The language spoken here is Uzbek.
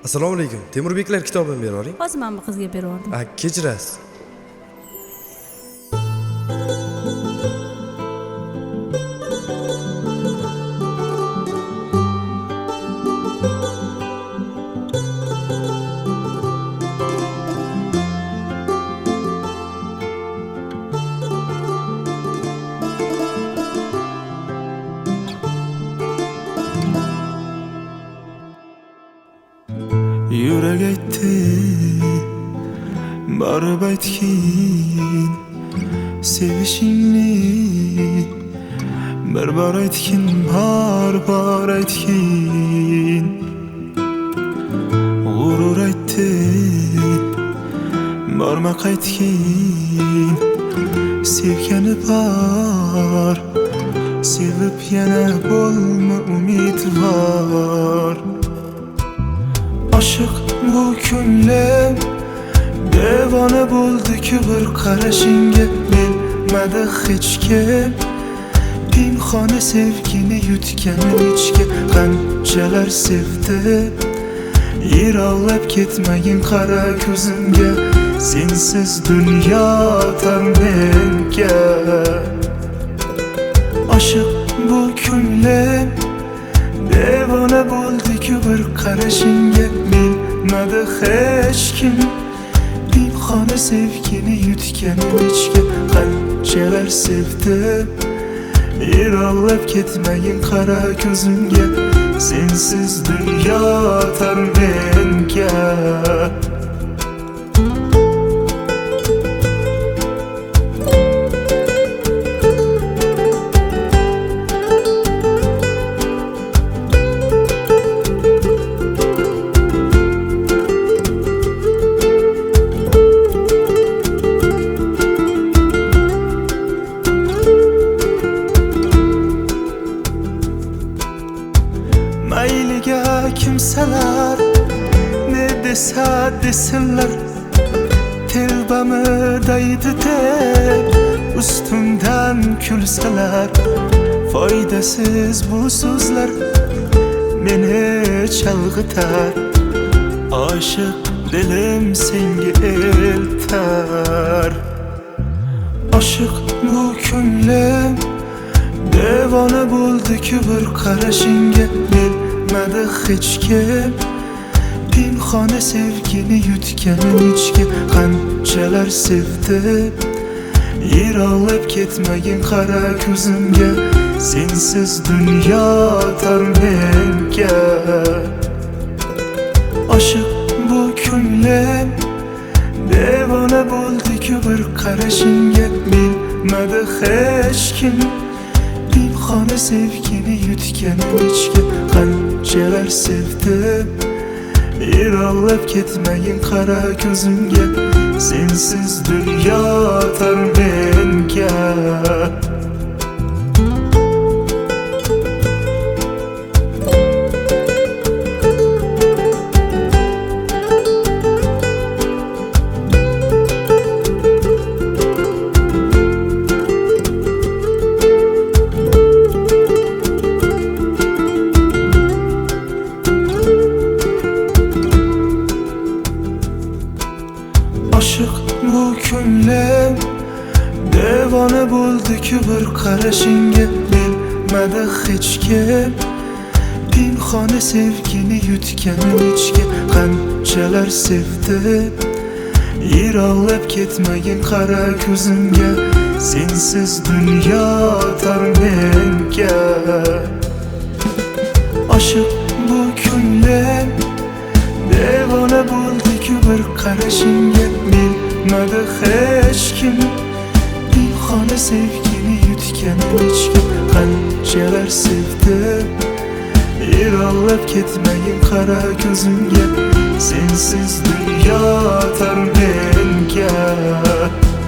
Assalomu alaykum. Temurbeklar kitobini bera oling. Hozir men bu qizga berardim. Kechirasiz. Yürek etti barib aytgin sevishingni bir aytgin har aytgin g'urur aytdi borma qaytgin sevgani bor sevib yana bo'lma umidvor Aşık bu ko'nglim devona bo'ldiki bir qarashingga bilmadi hech kim pinhona sevgini yutganim ichga qanchalar sevdi yiroqlab ketmagin qara ko'zimga sensiz dunyo tar menga Aşık bu ko'nglim devona bo'ldiki bir qarashingga bilmadi hech kim pinhona sevgini yutganim ichga qanchalar sevdi yiroqlab ketmagin qara ko'zimga sensiz dunyo tar menga Mayliga kimsalar ne desa desinlar telbamı daydı deb ustimdan kulsalar foydasiz bu so'zlar meni chalg'itar oshiq dilim senga eltar oshiq bu ko'nglim devona bo'ldiki bir qarashingga bilmadi hech kim pinhona sevgini yutganim ichga qanchalar sevdi yiroqlab ketmagin qara ko'zimga sensiz dunyo tar menga oshiq bu ko'nglim devona bo'ldiki bir qarashingga bilmadi hech kim pinhona sevgini yutganim ichga qanchalar sevdi yiroqlab ketmagin qara ko'zimga sensiz dunyo tar menga Aşık bu ko'nglim devona bo'ldiki bir qarashingga bilmadi hech kim pinhona sevgini yutganim ichga qanchalar sevdi yiroqlab ketmagin qara ko'zimga sensiz dunyo tar menga Aşık bu ko'nglim devona bo'ldiki bir qarashingga bilmadi hech kim pinhona sevgini yutganim ichga qanchalar sevdi yiroqlab ketmagin qara ko'zimga sensiz dunyo tar menga